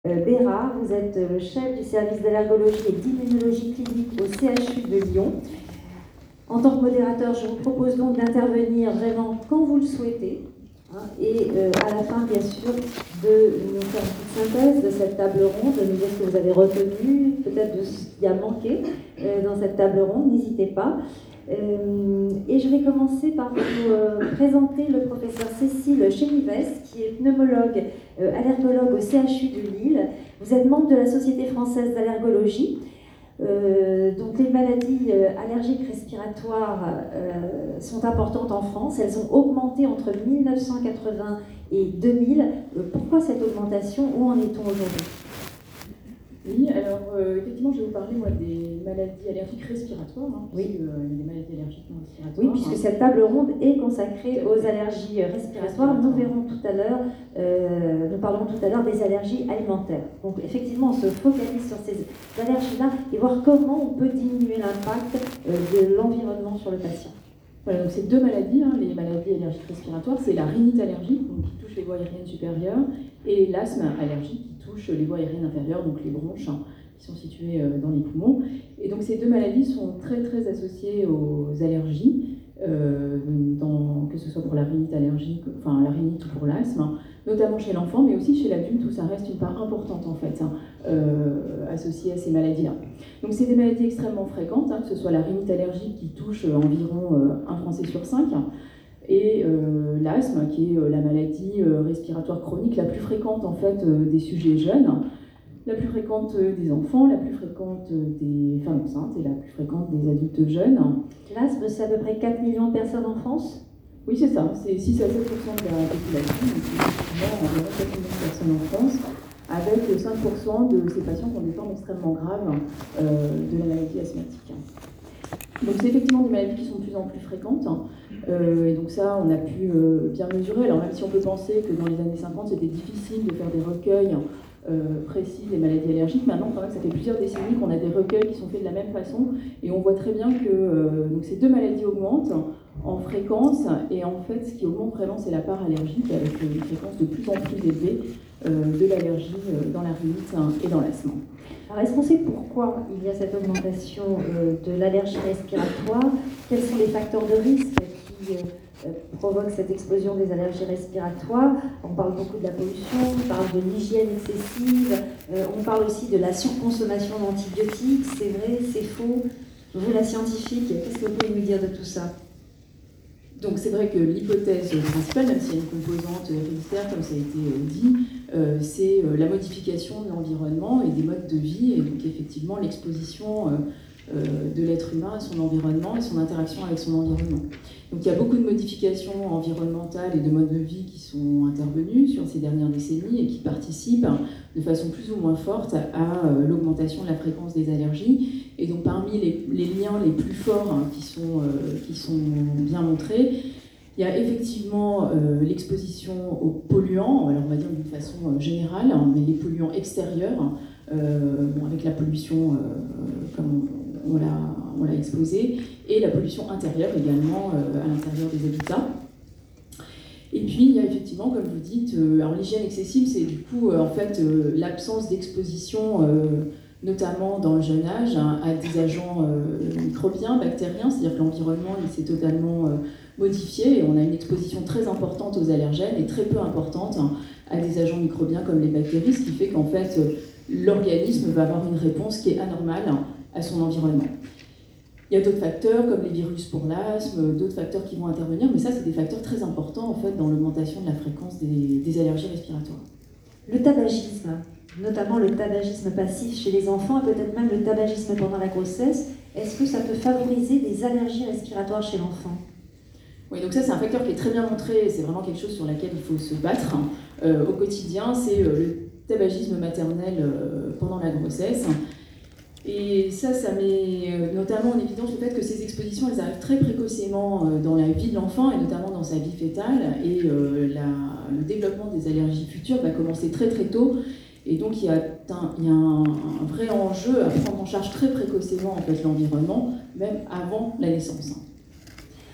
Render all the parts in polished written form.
Bérard, vous êtes le chef du service d'allergologie et d'immunologie clinique au CHU de Lyon. En tant que modérateur, je vous propose donc d'intervenir vraiment quand vous le souhaitez, et à la fin, bien sûr, de nous faire une petite synthèse de cette table ronde, de nous dire ce que vous avez retenu, peut-être de ce qui a manqué dans cette table ronde, n'hésitez pas. Et je vais commencer par vous présenter le professeur Cécile Chénivès, qui est pneumologue, allergologue au CHU de Lille. Vous êtes membre de la Société française d'allergologie. Donc les maladies allergiques respiratoires sont importantes en France. Elles ont augmenté entre 1980 et 2000. Pourquoi cette augmentation? Où en est-on aujourd'hui? Oui, alors effectivement, je vais vous parler moi, des maladies allergiques respiratoires, oui. Parce que, des maladies allergiques non respiratoires. Oui, puisque cette table ronde est consacrée aux allergies respiratoires. Nous verrons tout à l'heure, nous parlerons tout à l'heure des allergies alimentaires. Donc effectivement, on se focalise sur ces allergies-là et voir comment on peut diminuer l'impact de l'environnement sur le patient. Voilà, donc ces deux maladies, les maladies allergiques respiratoires, c'est la rhinite allergique, donc qui touche les voies aériennes supérieures, et l'asthme allergique qui touche les voies aériennes inférieures, donc les bronches, qui sont situées dans les poumons. Et donc ces deux maladies sont très très associées aux allergies, que ce soit pour la rhinite allergique, enfin la rhinite ou pour l'asthme, notamment chez l'enfant, mais aussi chez l'adulte où ça reste une part importante en fait, associée à ces maladies-là. Donc c'est des maladies extrêmement fréquentes, que ce soit la rhinite allergique qui touche environ un Français sur 5, et l'asthme qui est la maladie respiratoire chronique la plus fréquente en fait des sujets jeunes, la plus fréquente des enfants, la plus fréquente des femmes enceintes et la plus fréquente des adultes jeunes. L'asthme, c'est à peu près 4 millions de personnes en France? Oui, c'est ça, c'est 6 à 7% de la population, donc effectivement environ 4 millions de personnes en France, avec 5% de ces patients qui ont des formes extrêmement graves de la maladie asthmatique. Donc c'est effectivement des maladies qui sont de plus en plus fréquentes, et donc ça on a pu bien mesurer. Alors même si on peut penser que dans les années 50 c'était difficile de faire des recueils précis des maladies allergiques, maintenant quand même ça fait plusieurs décennies qu'on a des recueils qui sont faits de la même façon, et on voit très bien que donc ces deux maladies augmentent en fréquence, et en fait ce qui augmente vraiment c'est la part allergique, avec une fréquence de plus en plus élevée de l'allergie dans la rhinite et dans l'asthme. Alors est-ce qu'on sait pourquoi il y a cette augmentation de l'allergie respiratoire? Quels sont les facteurs de risque qui provoquent cette explosion des allergies respiratoires? On parle beaucoup de la pollution, on parle de l'hygiène excessive, on parle aussi de la surconsommation d'antibiotiques. C'est vrai, c'est faux? Vous, la scientifique, qu'est-ce que vous pouvez nous dire de tout ça? Donc c'est vrai que l'hypothèse principale, même s'il y a une composante héréditaire, comme ça a été dit, c'est la modification de l'environnement et des modes de vie, et donc effectivement l'exposition de l'être humain à son environnement et son interaction avec son environnement. Donc il y a beaucoup de modifications environnementales et de modes de vie qui sont intervenues sur ces dernières décennies et qui participent de façon plus ou moins forte à l'augmentation de la fréquence des allergies. Et donc parmi les liens les plus forts qui sont bien montrés, il y a effectivement l'exposition aux polluants, alors on va dire d'une façon générale, mais les polluants extérieurs, avec la pollution comme on l'a exposé, et la pollution intérieure également à l'intérieur des habitats. Et puis il y a effectivement, comme vous dites, alors l'hygiène excessive, c'est du coup en fait l'absence d'exposition, notamment dans le jeune âge, à des agents microbiens, bactériens, c'est-à-dire que l'environnement il s'est totalement modifié, et on a une exposition très importante aux allergènes et très peu importante à des agents microbiens comme les bactéries, ce qui fait qu'en fait l'organisme va avoir une réponse qui est anormale à son environnement. Il y a d'autres facteurs comme les virus pour l'asthme, d'autres facteurs qui vont intervenir, mais ça c'est des facteurs très importants en fait dans l'augmentation de la fréquence des allergies respiratoires. Le tabagisme, notamment le tabagisme passif chez les enfants et peut-être même le tabagisme pendant la grossesse, est-ce que ça peut favoriser des allergies respiratoires chez l'enfant? Oui, donc ça c'est un facteur qui est très bien montré, c'est vraiment quelque chose sur lequel il faut se battre au quotidien, c'est le tabagisme maternel pendant la grossesse. Et ça met notamment en évidence le fait que ces expositions, elles arrivent très précocement dans la vie de l'enfant, et notamment dans sa vie fétale, et le développement des allergies futures va commencer très très tôt, et donc il y a un vrai enjeu à prendre en charge très précocement en fait, l'environnement, même avant la naissance.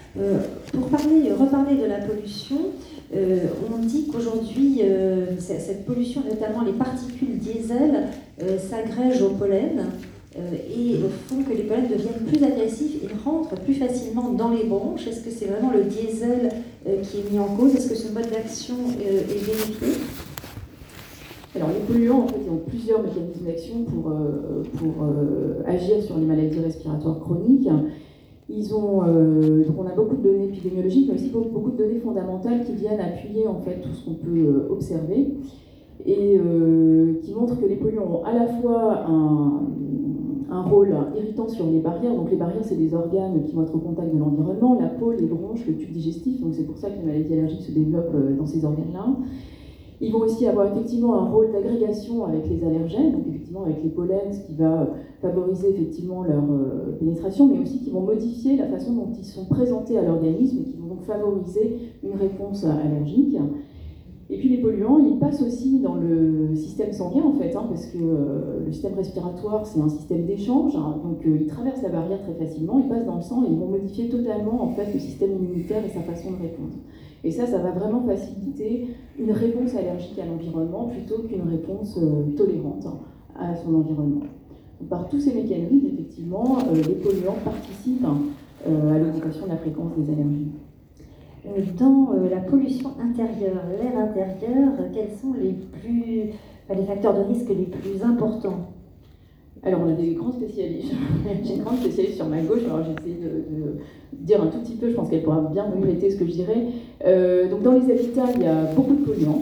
Pour reparler de la pollution, on dit qu'aujourd'hui, cette pollution, notamment les particules diesel, s'agrègent au pollen et font que les pollens deviennent plus agressifs et rentrent plus facilement dans les bronches. Est-ce que c'est vraiment le diesel qui est mis en cause? Est-ce que ce mode d'action est vérifié? Alors les polluants, en fait, ils ont plusieurs mécanismes d'action pour agir sur les maladies respiratoires chroniques. Donc on a beaucoup de données épidémiologiques, mais aussi beaucoup de données fondamentales qui viennent appuyer en fait tout ce qu'on peut observer et qui montrent que les polluants ont à la fois un rôle irritant sur les barrières. Donc les barrières, c'est des organes qui vont être au contact de l'environnement, la peau, les bronches, le tube digestif. Donc c'est pour ça que les maladies allergiques se développent dans ces organes-là. Ils vont aussi avoir effectivement un rôle d'agrégation avec les allergènes, donc effectivement avec les pollens, ce qui va favoriser effectivement leur pénétration, mais aussi qui vont modifier la façon dont ils sont présentés à l'organisme et qui vont donc favoriser une réponse allergique. Et puis les polluants, ils passent aussi dans le système sanguin en fait, parce que le système respiratoire, c'est un système d'échange, donc ils traversent la barrière très facilement, ils passent dans le sang et ils vont modifier totalement en fait le système immunitaire et sa façon de répondre. Et ça va vraiment faciliter une réponse allergique à l'environnement plutôt qu'une réponse tolérante à son environnement. Donc, par tous ces mécanismes, effectivement, les polluants participent à l'augmentation de la fréquence des allergies. Dans la pollution intérieure, l'air intérieur, quels sont les facteurs de risque les plus importants? Alors, on a des grands spécialistes. J'ai une grande spécialiste sur ma gauche, alors j'ai essayé de dire un tout petit peu, je pense qu'elle pourra bien compléter ce que je dirais. Donc, dans les habitats, il y a beaucoup de polluants.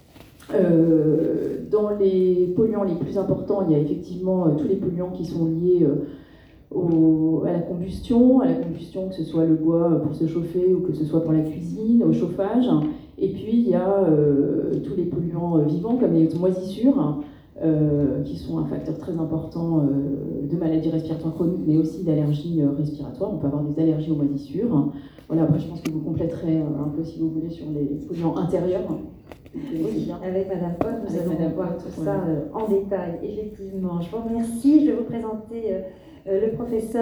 Dans les polluants les plus importants, il y a effectivement tous les polluants qui sont liés à la combustion, que ce soit le bois pour se chauffer ou que ce soit pour la cuisine, au chauffage. Et puis, il y a tous les polluants vivants, comme les moisissures, qui sont un facteur très important de maladies respiratoires chroniques, mais aussi d'allergies respiratoires. On peut avoir des allergies aux moisissures. Voilà, après, je pense que vous compléterez un peu, si vous voulez, sur les polluants intérieurs. Oui, avec Madame Pot, nous allons voir tout ça en détail, effectivement. Je vous remercie. Je vais vous présenter le professeur